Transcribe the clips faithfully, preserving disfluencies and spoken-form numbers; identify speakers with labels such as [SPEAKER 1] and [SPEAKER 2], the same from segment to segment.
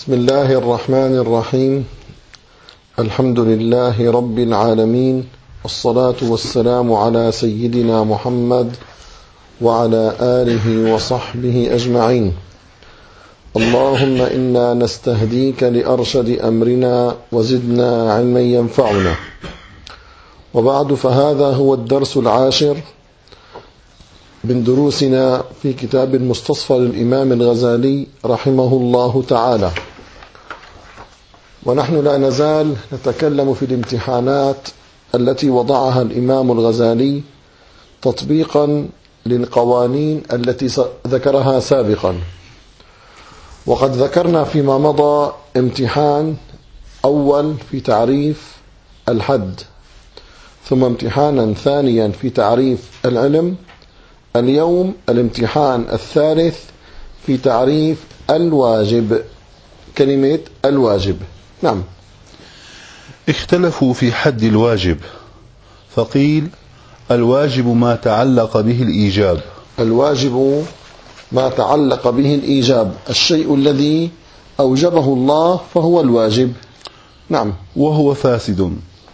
[SPEAKER 1] بسم الله الرحمن الرحيم. الحمد لله رب العالمين، والصلاة والسلام على سيدنا محمد وعلى آله وصحبه أجمعين. اللهم إنا نستهديك لأرشد أمرنا وزدنا علما ينفعنا. وبعد، فهذا هو الدرس العاشر من دروسنا في كتاب المستصفى للإمام الغزالي رحمه الله تعالى، ونحن لا نزال نتكلم في الامتحانات التي وضعها الإمام الغزالي تطبيقا للقوانين التي ذكرها سابقا. وقد ذكرنا فيما مضى امتحان أول في تعريف الحد، ثم امتحانا ثانيا في تعريف العلم. اليوم الامتحان الثالث في تعريف الواجب، كلمة الواجب. نعم.
[SPEAKER 2] اختلفوا في حد الواجب، فقيل الواجب ما تعلق به الإيجاب.
[SPEAKER 1] الواجب ما تعلق به الإيجاب، الشيء الذي أوجبه الله فهو الواجب. نعم.
[SPEAKER 2] وهو فاسد،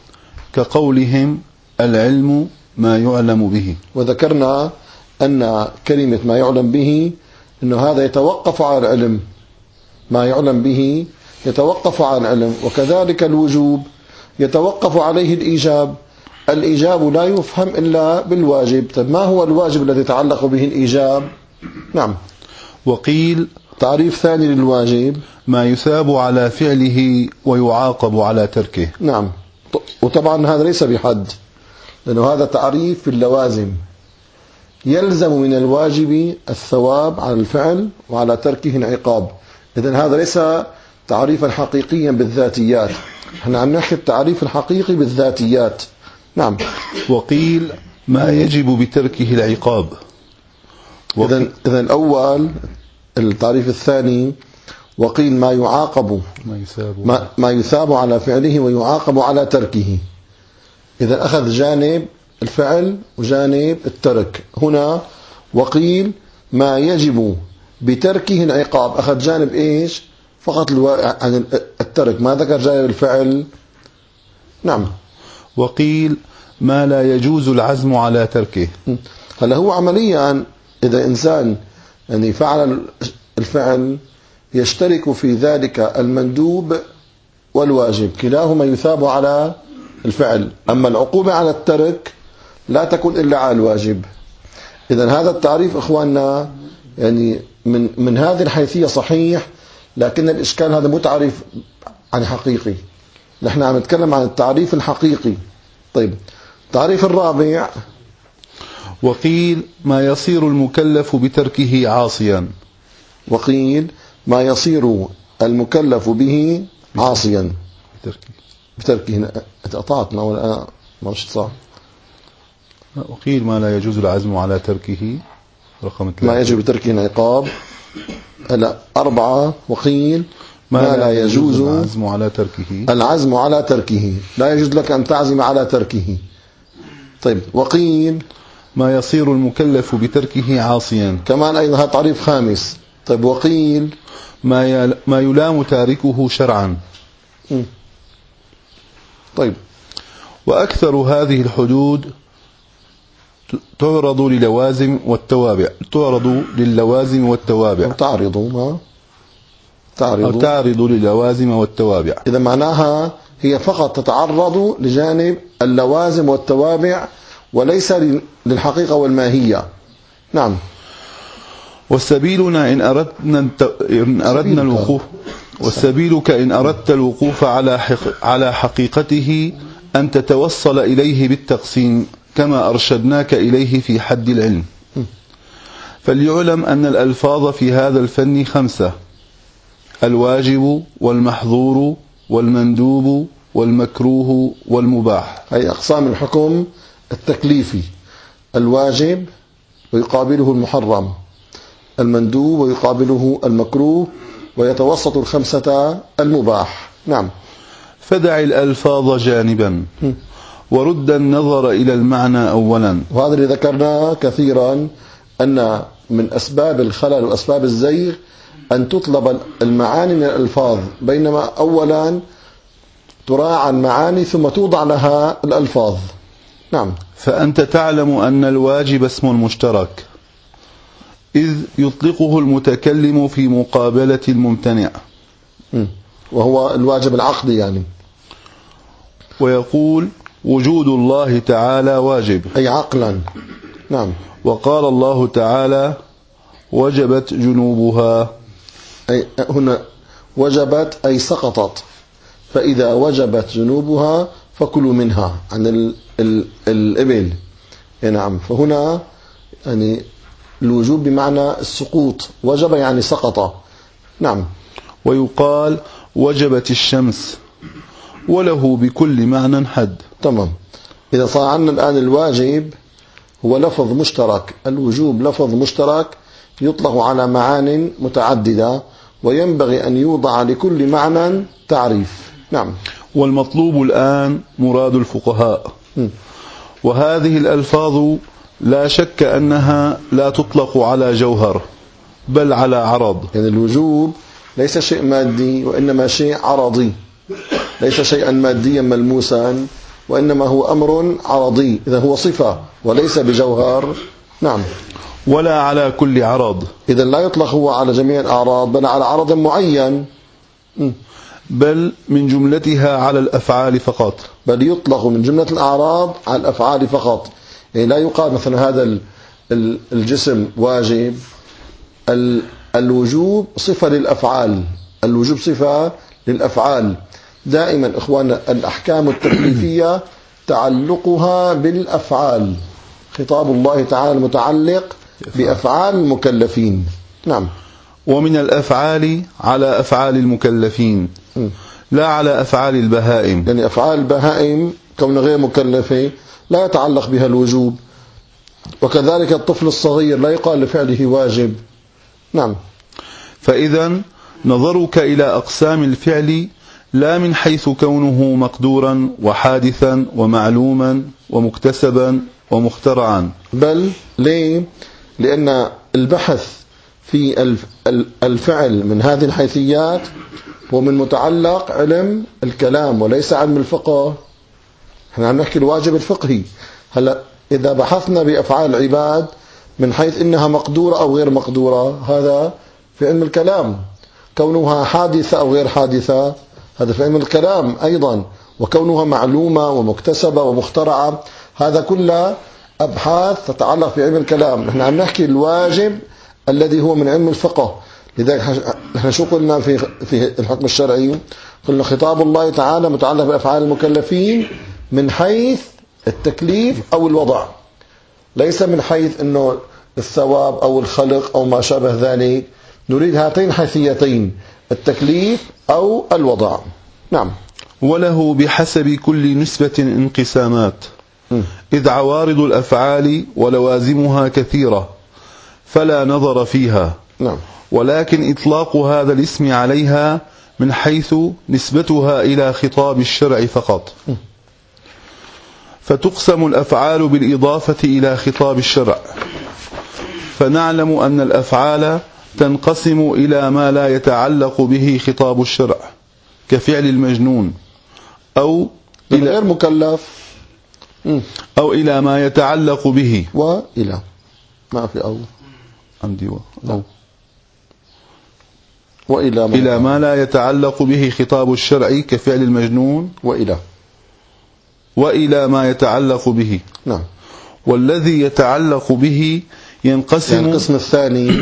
[SPEAKER 2] كقولهم العلم ما يعلم به.
[SPEAKER 1] وذكرنا أن كلمة ما يعلم به أنه هذا يتوقف على العلم، ما يعلم به يتوقف على العلم. وكذلك الوجوب يتوقف عليه الإيجاب، الإيجاب لا يفهم إلا بالواجب. طيب، ما هو الواجب الذي يتعلق به الإيجاب؟ نعم.
[SPEAKER 2] وقيل
[SPEAKER 1] تعريف ثاني للواجب
[SPEAKER 2] ما يثاب على فعله ويعاقب على تركه.
[SPEAKER 1] نعم. وطبعا هذا ليس بحد، لأنه هذا تعريف في اللوازم، يلزم من الواجب الثواب على الفعل وعلى تركه العقاب. إذن هذا ليس تعريفا حقيقيا بالذاتيات، نحن عم نحكي التعريف الحقيقي بالذاتيات. نعم.
[SPEAKER 2] وقيل ما يجب بتركه العقاب.
[SPEAKER 1] إذن إذن الأول التعريف الثاني، وقيل ما يعاقب
[SPEAKER 2] ما يثاب
[SPEAKER 1] ما, ما يثاب على فعله ويعاقب على تركه. إذن أخذ جانب الفعل وجانب الترك. هنا وقيل ما يجب بتركه العقاب، أخذ جانب إيش؟ فقط عن الترك، ما ذكر جانب الفعل. نعم.
[SPEAKER 2] وقيل ما لا يجوز العزم على تركه.
[SPEAKER 1] هلا هو عمليا إذا إنسان يعني فعل الفعل يشترك في ذلك المندوب والواجب، كلاهما يثاب على الفعل، أما العقوبة على الترك لا تكون إلا على الواجب. إذن هذا التعريف إخواننا يعني من من هذه الحيثية صحيح، لكن الإشكال هذا مو تعريف عن حقيقي، نحن عم نتكلم عن التعريف الحقيقي. طيب، التعريف الرابع
[SPEAKER 2] وقيل ما يصير المكلف بتركه عاصيا.
[SPEAKER 1] وقيل ما يصير المكلف به عاصيا
[SPEAKER 2] بتركه
[SPEAKER 1] بتركه اتقطعت ما ما مش صح.
[SPEAKER 2] وقيل ما لا يجوز العزم على تركه، رقم ثلاثة
[SPEAKER 1] ما يجب بتركه العقاب. لا، أربعة وقيل ما, ما لا يجوز
[SPEAKER 2] العزم على تركه
[SPEAKER 1] العزم على تركه، لا يجوز لك أن تعزم على تركه. طيب، وقيل
[SPEAKER 2] ما يصير المكلف بتركه عاصيا،
[SPEAKER 1] كمان أيضا هذا تعريف خامس. طيب، وقيل
[SPEAKER 2] ما ما يلام تاركه شرعا.
[SPEAKER 1] م. طيب،
[SPEAKER 2] وأكثر هذه الحدود تعرض للوازم والتوابع تعرض للوازم والتوابع
[SPEAKER 1] تعرض ما تعرض
[SPEAKER 2] أو تعرض للوازم والتوابع.
[SPEAKER 1] إذا معناها هي فقط تتعرض لجانب اللوازم والتوابع وليس للحقيقة والماهية. نعم.
[SPEAKER 2] والسبيلنا إن أردنا إن أردنا الوقوف والسبيلك إن أردت الوقوف على حق على حقيقته أن تتوصل إليه بالتقسيم كما أرشدناك إليه في حد العلم. فليعلم أن الألفاظ في هذا الفن خمسة: الواجب والمحظور والمندوب والمكروه والمباح.
[SPEAKER 1] هي أقسام الحكم التكليفي: الواجب ويقابله المحرم، المندوب ويقابله المكروه، ويتوسط الخمسة المباح. نعم.
[SPEAKER 2] فدع الألفاظ جانبا ورد النظر إلى المعنى أولا.
[SPEAKER 1] وهذا اللي ذكرناه كثيرا، أن من أسباب الخلل وأسباب الزيغ أن تطلب المعاني من الألفاظ، بينما أولا تراعى المعاني ثم توضع لها الألفاظ. نعم.
[SPEAKER 2] فأنت تعلم أن الواجب اسم مشترك، إذ يطلقه المتكلم في مقابلة الممتنع،
[SPEAKER 1] وهو الواجب العقدي يعني.
[SPEAKER 2] ويقول وجود الله تعالى واجب،
[SPEAKER 1] أي عقلا. نعم.
[SPEAKER 2] وقال الله تعالى وجبت جنوبها،
[SPEAKER 1] أي هنا وجبت أي سقطت، فإذا وجبت جنوبها فكلوا منها عن ال ال الإبل. نعم. فهنا يعني الوجوب بمعنى السقوط، وجب يعني سقط. نعم.
[SPEAKER 2] ويقال وجبت الشمس، وله بكل معنى حد.
[SPEAKER 1] تمام. إذا صار عندنا الآن الواجب هو لفظ مشترك، الوجوب لفظ مشترك يطلق على معان متعددة، وينبغي أن يوضع لكل معنى تعريف. نعم.
[SPEAKER 2] والمطلوب الآن مراد الفقهاء، م. وهذه الألفاظ لا شك أنها لا تطلق على جوهر بل على عرض.
[SPEAKER 1] يعني الوجوب ليس شيء مادي وإنما شيء عرضي، ليس شيئا ماديا ملموسا، وإنما هو أمر عرضي، إذا هو صفة وليس بجوهر. نعم.
[SPEAKER 2] ولا على كل عرض،
[SPEAKER 1] إذا لا يطلق هو على جميع الأعراض بل على عرض معين،
[SPEAKER 2] بل من جملتها على الأفعال فقط،
[SPEAKER 1] بل يطلق من جملة الأعراض على الأفعال فقط. يعني لا يقال مثلا هذا الجسم واجب، الوجوب صفة للأفعال، الوجوب صفة للأفعال. دائما إخواننا الأحكام التكليفية تعلقها بالأفعال، خطاب الله تعالى المتعلق بأفعال المكلفين. نعم.
[SPEAKER 2] ومن الأفعال على أفعال المكلفين لا على أفعال البهائم،
[SPEAKER 1] يعني أفعال البهائم كون غير مكلفة لا يتعلق بها الوجوب، وكذلك الطفل الصغير لا يقال لفعله واجب. نعم.
[SPEAKER 2] فإذا نظرك إلى أقسام الفعل لا من حيث كونه مقدورا وحادثا ومعلوما ومكتسبا ومخترعا،
[SPEAKER 1] بل ليه؟ لأن البحث في الفعل من هذه الحيثيات هو من متعلق علم الكلام وليس علم الفقه. احنا عم نحكي الواجب الفقهي. هلا إذا بحثنا بأفعال العباد من حيث إنها مقدورة أو غير مقدورة، هذا في علم الكلام. كونها حادثة أو غير حادثة هذا في علم الكلام أيضا. وكونها معلومة ومكتسبة ومخترعة هذا كله أبحاث تتعلق في علم الكلام. نحن عم نحكي الواجب الذي هو من علم الفقه. لذلك نحن شو قلنا في في الحكم الشرعي؟ قلنا خطاب الله تعالى متعلق بأفعال المكلفين من حيث التكليف أو الوضع، ليس من حيث أنه الثواب أو الخلق أو ما شابه ذلك. نريد هاتين حيثيتين، التكليف أو الوضع. نعم.
[SPEAKER 2] وله بحسب كل نسبة انقسامات، إذ عوارض الأفعال ولوازمها كثيرة فلا نظر فيها.
[SPEAKER 1] نعم.
[SPEAKER 2] ولكن إطلاق هذا الاسم عليها من حيث نسبتها إلى خطاب الشرع فقط. فتقسم الأفعال بالإضافة إلى خطاب الشرع، فنعلم أن الأفعال تنقسم إلى ما لا يتعلق به خطاب الشرع كفعل المجنون، أو إلى
[SPEAKER 1] غير مكلف،
[SPEAKER 2] أو إلى ما يتعلق به،
[SPEAKER 1] وإلى ما في أو
[SPEAKER 2] عندي و أو
[SPEAKER 1] وإلى ما,
[SPEAKER 2] إلى ما لا يتعلق به خطاب الشرع كفعل المجنون،
[SPEAKER 1] وإلى
[SPEAKER 2] وإلى ما يتعلق به.
[SPEAKER 1] نعم.
[SPEAKER 2] والذي يتعلق به ينقسم،
[SPEAKER 1] يعني القسم الثاني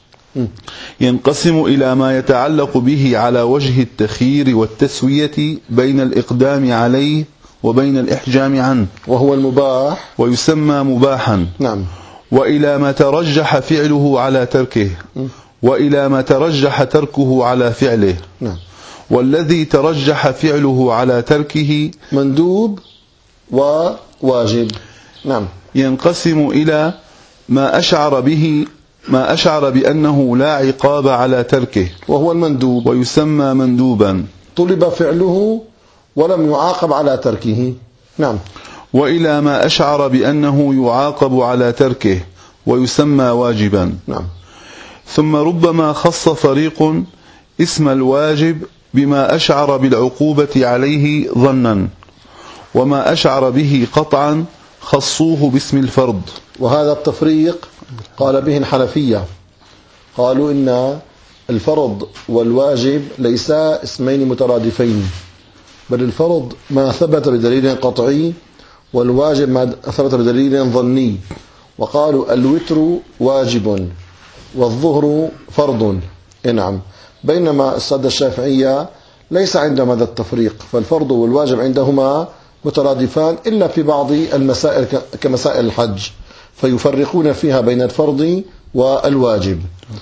[SPEAKER 2] ينقسم إلى ما يتعلق به على وجه التخيير والتسوية بين الإقدام عليه وبين الإحجام عنه،
[SPEAKER 1] وهو المباح
[SPEAKER 2] ويسمى مباحا.
[SPEAKER 1] نعم.
[SPEAKER 2] وإلى ما ترجح فعله على تركه، وإلى ما ترجح تركه على فعله.
[SPEAKER 1] نعم.
[SPEAKER 2] والذي ترجح فعله على تركه
[SPEAKER 1] مندوب وواجب. نعم.
[SPEAKER 2] ينقسم إلى ما أشعر به ما أشعر بأنه لا عقاب على تركه،
[SPEAKER 1] وهو المندوب،
[SPEAKER 2] ويسمى مندوبا،
[SPEAKER 1] طلب فعله ولم يعاقب على تركه. نعم.
[SPEAKER 2] وإلى ما أشعر بأنه يعاقب على تركه، ويسمى واجبا.
[SPEAKER 1] نعم.
[SPEAKER 2] ثم ربما خص فريق اسم الواجب بما أشعر بالعقوبة عليه ظنا، وما أشعر به قطعا خصوه باسم الفرض.
[SPEAKER 1] وهذا التفريق قال به الحنفية، قالوا إن الفرض والواجب ليسا اسمين مترادفين، بل الفرض ما ثبت بدليل قطعي، والواجب ما ثبت بدليل ظني. وقالوا الوتر واجب والظهر فرض. نعم. بينما السادة الشافعية ليس عندهم هذا التفريق، فالفرض والواجب عندهما مترادفان إلا في بعض المسائل كمسائل الحج، فيفرقون فيها بين الفرض والواجب.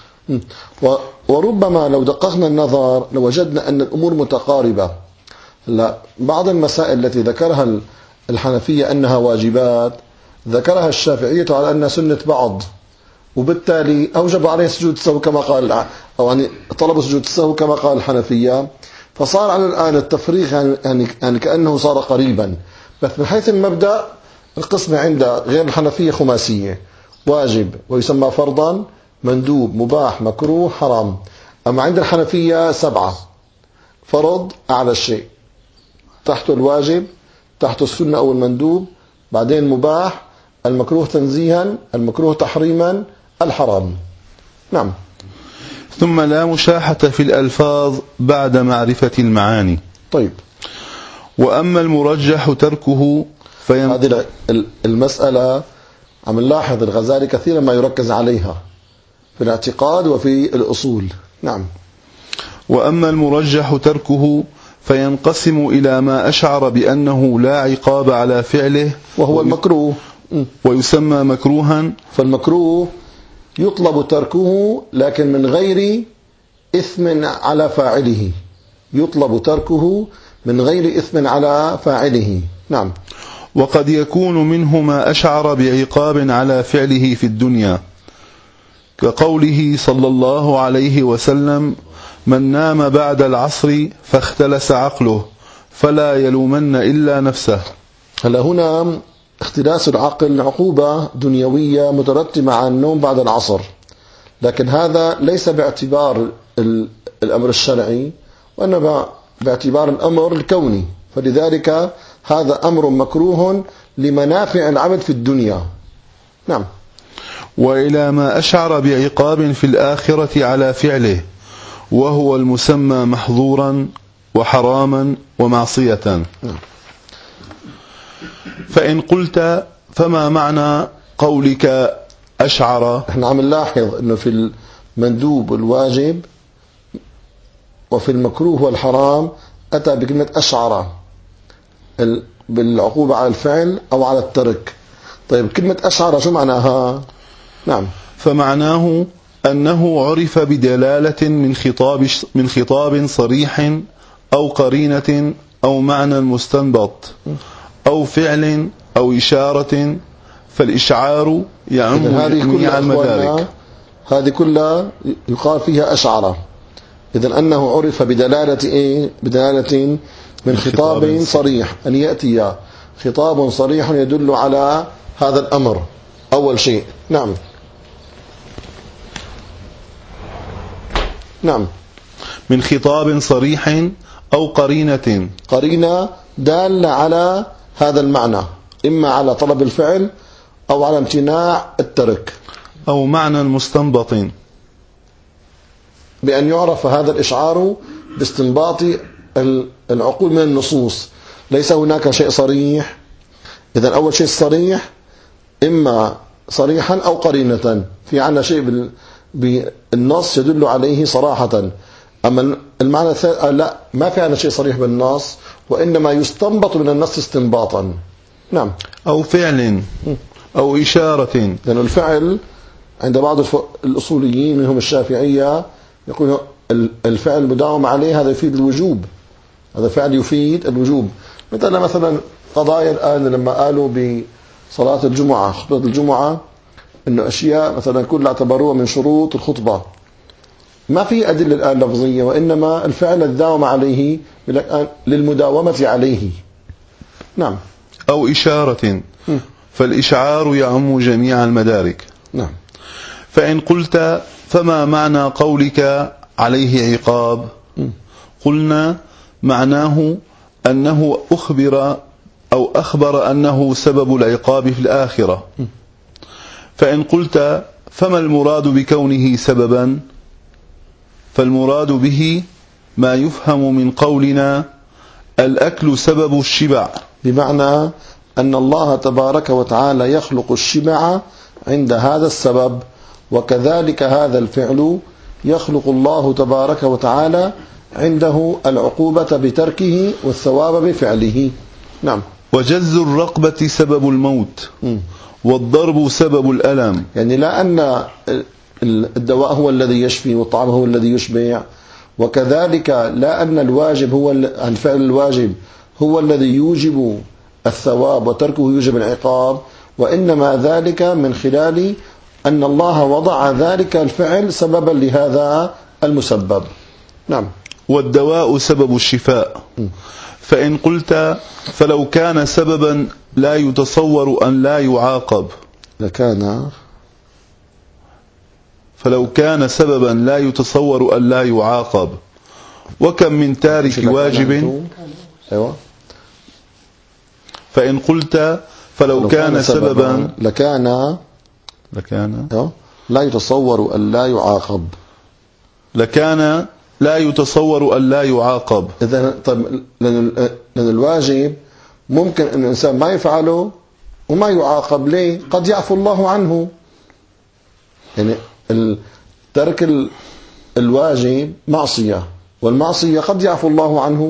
[SPEAKER 1] وربما لو دققنا النظر لوجدنا أن الأمور متقاربة. لا، بعض المسائل التي ذكرها الحنفية أنها واجبات ذكرها الشافعية على أنها سنة بعض، وبالتالي أوجب عليه سجود السهو كما قال، أو يعني طلب سجود السهو كما قال الحنفية. فصار على الآن التفريق يعني, يعني كأنه صار قريبا، بس من حيث المبدأ القسمة عند غير الحنفية خماسية: واجب ويسمى فرضا، مندوب، مباح، مكروه، حرام. أما عند الحنفية سبعة: فرض أعلى الشيء، تحته الواجب، تحته السنة أو المندوب، بعدين مباح، المكروه تنزيها، المكروه تحريما، الحرام. نعم.
[SPEAKER 2] ثم لا مشاحة في الألفاظ بعد معرفة المعاني.
[SPEAKER 1] طيب.
[SPEAKER 2] وأما المرجح تركه فين...
[SPEAKER 1] هذه المسألة عم نلاحظ الغزالي كثيرا ما يركز عليها في الاعتقاد وفي الأصول. نعم.
[SPEAKER 2] وأما المرجح تركه فينقسم إلى ما أشعر بأنه لا عقاب على فعله
[SPEAKER 1] وهو المكروه،
[SPEAKER 2] ويسمى مكروها.
[SPEAKER 1] فالمكروه يطلب تركه لكن من غير إثم على فاعله، يطلب تركه من غير إثم على فاعله. نعم.
[SPEAKER 2] وقد يكون منه ما أشعر بعقاب على فعله في الدنيا، كقوله صلى الله عليه وسلم: من نام بعد العصر فاختلس عقله فلا يلومن إلا نفسه.
[SPEAKER 1] هلا هنا اختلاس العقل عقوبة دنيوية مترتبة على النوم بعد العصر، لكن هذا ليس باعتبار الأمر الشرعي، وإنما باعتبار الأمر الكوني، فلذلك هذا أمر مكروه لمنافع العبد في الدنيا. نعم.
[SPEAKER 2] وإلى ما أشعر بعقاب في الآخرة على فعله، وهو المسمى محظورا وحراما ومعصية.
[SPEAKER 1] نعم.
[SPEAKER 2] فإن قلت فما معنى قولك أشعر؟
[SPEAKER 1] احنا عم نلاحظ انه في المندوب والواجب وفي المكروه والحرام اتى بكلمة أشعر بالعقوبة على الفعل او على الترك. طيب كلمة أشعر شو معناها؟ نعم.
[SPEAKER 2] فمعناه أنه عرف بدلالة من خطاب من خطاب صريح أو قرينة أو معنى مستنبط أو فعل أو إشارة، فالإشعار يعم جميع المدارك.
[SPEAKER 1] هذه كلها يقال فيها أشعر. إذن أنه عرف بدلالة إيه؟ بدلالة من خطاب صريح، أن يأتي خطاب صريح يدل على هذا الأمر أول شيء. نعم. نعم.
[SPEAKER 2] من خطاب صريح أو قرينة،
[SPEAKER 1] قرينة دالة على هذا المعنى، إما على طلب الفعل أو على امتناع الترك،
[SPEAKER 2] أو معنى مستنبط،
[SPEAKER 1] بأن يعرف هذا الإشعار باستنباط العقول من النصوص. ليس هناك شيء صريح. إذن أول شيء صريح إما صريحا أو قرينة، في عنا شيء بالنص يدل عليه صراحة. أما المعنى الثالث لا، ما في عنا شيء صريح بالنص، وإنما يستنبط من النص استنباطا. نعم.
[SPEAKER 2] أو فعل أو إشارة.
[SPEAKER 1] لأن الفعل عند بعض الأصوليين منهم الشافعية يقول الفعل المداوم عليه هذا يفيد الوجوب، هذا فعل يفيد الوجوب. مثل مثلا قضايا الآن لما قالوا بصلاة الجمعة، خطبة الجمعة، إنه أشياء مثلا كلها اعتبروها من شروط الخطبة، ما في أدلة الآن لفظية، وإنما الفعل الداوم عليه للمداومة عليه. نعم.
[SPEAKER 2] أو إشارة، فالإشعار يعم جميع المدارك.
[SPEAKER 1] نعم.
[SPEAKER 2] فإن قلت فما معنى قولك عليه عقاب؟ قلنا معناه أنه أخبر أو أخبر أنه سبب العقاب في الآخرة. فإن قلت فما المراد بكونه سببا؟ فالمراد به ما يفهم من قولنا الأكل سبب الشبع،
[SPEAKER 1] بمعنى أن الله تبارك وتعالى يخلق الشبع عند هذا السبب، وكذلك هذا الفعل يخلق الله تبارك وتعالى عنده العقوبة بتركه والثواب بفعله. نعم.
[SPEAKER 2] وجز الرقبة سبب الموت، م. والضرب سبب الألم.
[SPEAKER 1] يعني لا أن الدواء هو الذي يشفي والطعام هو الذي يشبع، وكذلك لا أن الواجب هو الفعل الواجب هو الذي يوجب الثواب وتركه يوجب العقاب، وإنما ذلك من خلال أن الله وضع ذلك الفعل سببا لهذا المسبب. نعم.
[SPEAKER 2] والدواء سبب الشفاء. م. فإن قلت فلو كان سببا لا يتصور أن لا يعاقب
[SPEAKER 1] لكان
[SPEAKER 2] فلو كان سببا لا يتصور أن لا يعاقب، وكم من تارك واجب.
[SPEAKER 1] أيوة.
[SPEAKER 2] فإن قلت فلو كان, كان سببا
[SPEAKER 1] لكان
[SPEAKER 2] لكان
[SPEAKER 1] أيوة. لا يتصور أن لا يعاقب
[SPEAKER 2] لكان لا يتصور أن لا يعاقب.
[SPEAKER 1] إذا طيب، لأن الواجب ممكن أن الإنسان ما يفعله وما يعاقب. ليه؟ قد يعفو الله عنه. يعني ترك الواجب معصية، والمعصية قد يعفو الله عنه.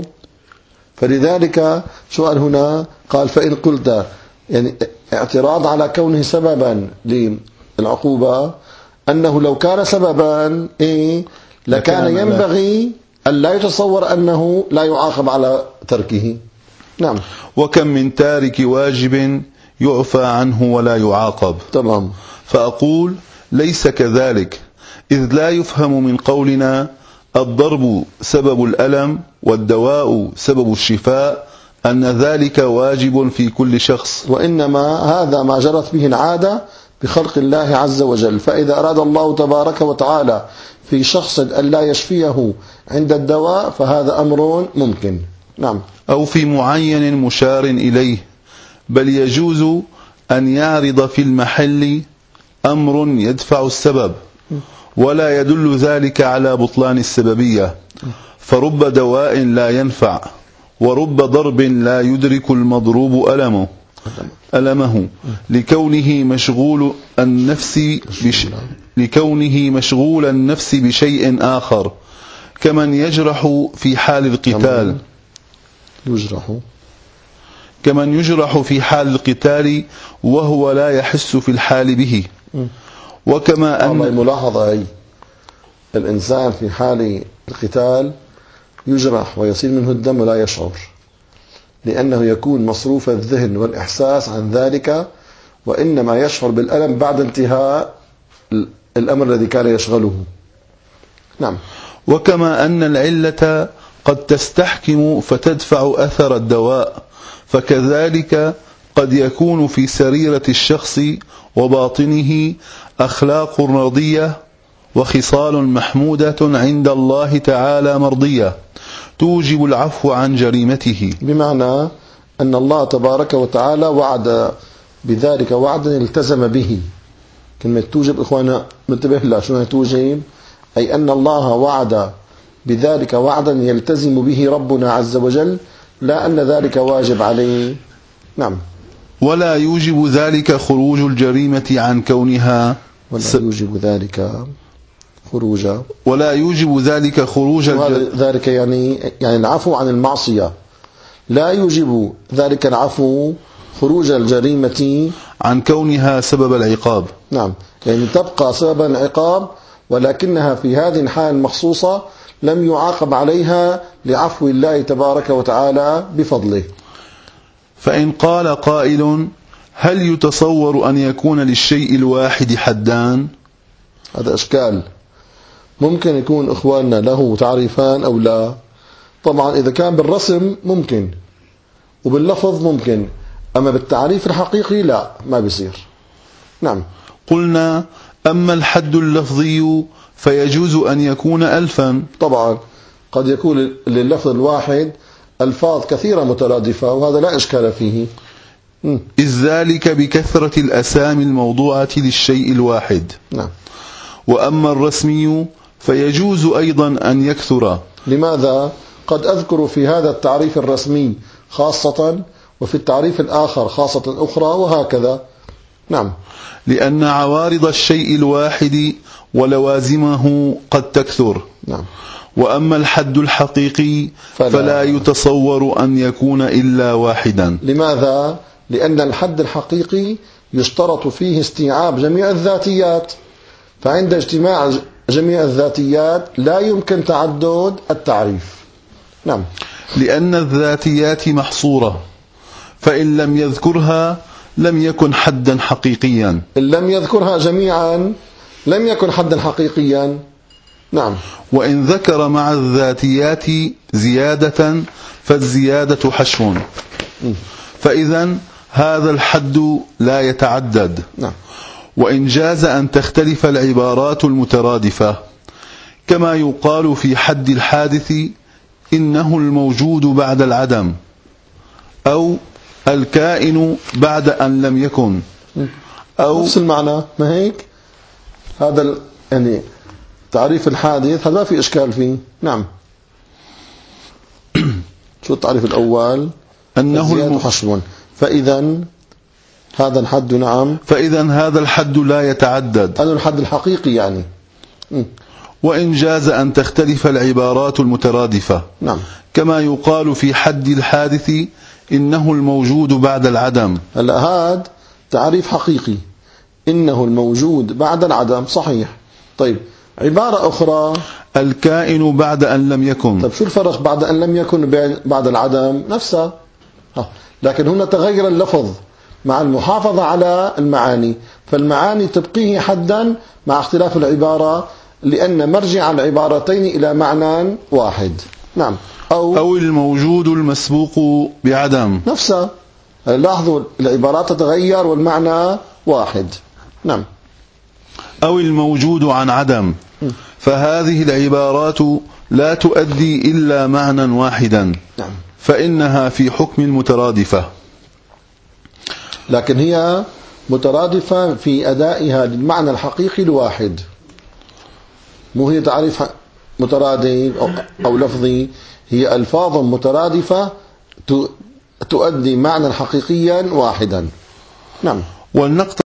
[SPEAKER 1] فلذلك سؤال هنا قال فإن قلت، يعني اعتراض على كونه سببا للعقوبة، أنه لو كان سببا إيه لكان ينبغي أن لا يتصور أنه لا يعاقب على تركه. نعم.
[SPEAKER 2] وكم من تارك واجب يعفى عنه ولا يعاقب.
[SPEAKER 1] تمام.
[SPEAKER 2] فأقول ليس كذلك، إذ لا يفهم من قولنا الضرب سبب الألم والدواء سبب الشفاء أن ذلك واجب في كل شخص،
[SPEAKER 1] وإنما هذا ما جرت به العادة بخلق الله عز وجل. فإذا أراد الله تبارك وتعالى في شخص أن لا يشفيه عند الدواء فهذا أمر ممكن. نعم.
[SPEAKER 2] أو في معين مشار إليه، بل يجوز أن يعرض في المحل أمر يدفع السبب، ولا يدل ذلك على بطلان السببية. فرب دواء لا ينفع، ورب ضرب لا يدرك المضروب ألمه ألمه لكونه مشغول النفس بش لكونه مشغول النفس بشيء آخر، كمن يجرح في حال القتال
[SPEAKER 1] يجرح
[SPEAKER 2] كمن يجرح في حال القتال وهو لا يحس في الحال به. وكما أن
[SPEAKER 1] ملاحظة هي الإنسان في حال القتال يجرح ويصير منه الدم ولا يشعر، لأنه يكون مصروف الذهن والإحساس عن ذلك، وإنما يشعر بالألم بعد انتهاء الأمر الذي كان يشغله. نعم.
[SPEAKER 2] وكما أن العلة قد تستحكم فتدفع أثر الدواء، فكذلك قد يكون في سريرة الشخص وباطنه أخلاق رضية وخصال محمودة عند الله تعالى مرضية توجب العفو عن جريمته.
[SPEAKER 1] بمعنى أن الله تبارك وتعالى وعد بذلك وعدا التزم به. كلمة توجب إخوانا منتبه لها، شنو توجب؟ أي أن الله وعد بذلك وعدا يلتزم به ربنا عز وجل، لا أن ذلك واجب عليه. نعم.
[SPEAKER 2] ولا يوجب ذلك خروج الجريمة عن كونها
[SPEAKER 1] ولا يوجب ذلك خروج
[SPEAKER 2] ولا يوجب ذلك خروج
[SPEAKER 1] ذلك يعني يعني العفو عن المعصية، لا يوجب ذلك العفو خروج الجريمة
[SPEAKER 2] عن كونها سبب العقاب.
[SPEAKER 1] نعم. يعني تبقى سببا العقاب، ولكنها في هذه الحالة المخصوصة لم يعاقب عليها لعفو الله تبارك وتعالى بفضله.
[SPEAKER 2] فإن قال قائل هل يتصور أن يكون للشيء الواحد حدان؟
[SPEAKER 1] هذا إشكال. ممكن يكون إخواننا له تعريفان أو لا. طبعا إذا كان بالرسم ممكن وباللفظ ممكن، أما بالتعريف الحقيقي لا، ما بيصير. نعم.
[SPEAKER 2] قلنا أما الحد اللفظي فيجوز أن يكون ألفا.
[SPEAKER 1] طبعا قد يكون لللفظ الواحد ألفاظ كثيرة مترادفة، وهذا لا إشكال فيه. م.
[SPEAKER 2] إذ ذلك بكثرة الأسامي الموضوعة للشيء الواحد.
[SPEAKER 1] نعم.
[SPEAKER 2] وأما الرسمي فيجوز أيضا أن يكثر.
[SPEAKER 1] لماذا؟ قد أذكر في هذا التعريف الرسمي خاصة، وفي التعريف الآخر خاصة أخرى، وهكذا. نعم.
[SPEAKER 2] لأن عوارض الشيء الواحد ولوازمه قد تكثر.
[SPEAKER 1] نعم.
[SPEAKER 2] وأما الحد الحقيقي فلا, فلا يتصور أن يكون إلا واحدا.
[SPEAKER 1] لماذا؟ لأن الحد الحقيقي يشترط فيه استيعاب جميع الذاتيات، فعند اجتماع جميع الذاتيات لا يمكن تعدد التعريف. نعم.
[SPEAKER 2] لأن الذاتيات محصورة، فإن لم يذكرها لم يكن حدا حقيقيا.
[SPEAKER 1] إن لم يذكرها جميعا لم يكن حدا حقيقيا. نعم.
[SPEAKER 2] وإن ذكر مع الذاتيات زيادة فالزيادة حشو، فإذا هذا الحد لا يتعدد.
[SPEAKER 1] نعم.
[SPEAKER 2] وإن جاز أن تختلف العبارات المترادفة، كما يقال في حد الحادث إنه الموجود بعد العدم، أو الكائن بعد أن لم يكن،
[SPEAKER 1] أو نفس المعنى. ما هيك؟ هذا ال... يعني تعريف الحادث هذا ما في إشكال فيه. نعم. شو التعريف الأول؟
[SPEAKER 2] أنه
[SPEAKER 1] الم... حشو، فإذا هذا الحد. نعم.
[SPEAKER 2] فإذا هذا الحد لا يتعدد.
[SPEAKER 1] هذا الحد الحقيقي يعني. م.
[SPEAKER 2] وإن جاز أن تختلف العبارات المترادفة.
[SPEAKER 1] نعم.
[SPEAKER 2] كما يقال في حد الحادث إنه الموجود بعد العدم.
[SPEAKER 1] هلا هذا تعريف حقيقي، إنه الموجود بعد العدم، صحيح. طيب عبارة أخرى
[SPEAKER 2] الكائن بعد أن لم يكن.
[SPEAKER 1] طيب شو الفرق بعد أن لم يكن بعد العدم؟ نفسها، لكن هنا تغير اللفظ مع المحافظة على المعاني، فالمعاني تبقيه حدا مع اختلاف العبارة، لأن مرجع العبارتين إلى معنى واحد. نعم. أو,
[SPEAKER 2] أو الموجود المسبوق بعدم،
[SPEAKER 1] نفسها. لاحظوا العبارات تتغير والمعنى واحد. نعم.
[SPEAKER 2] أو الموجود عن عدم، فهذه العبارات لا تؤدي إلا معنى واحدا.
[SPEAKER 1] نعم.
[SPEAKER 2] فإنها في حكم المترادفة،
[SPEAKER 1] لكن هي مترادفة في أدائها للمعنى الحقيقي الواحد، مو هي تعريف مترادف أو, أو لفظي، هي ألفاظ مترادفة تؤدي معنى حقيقيا واحدا. نعم.
[SPEAKER 2] والنقطة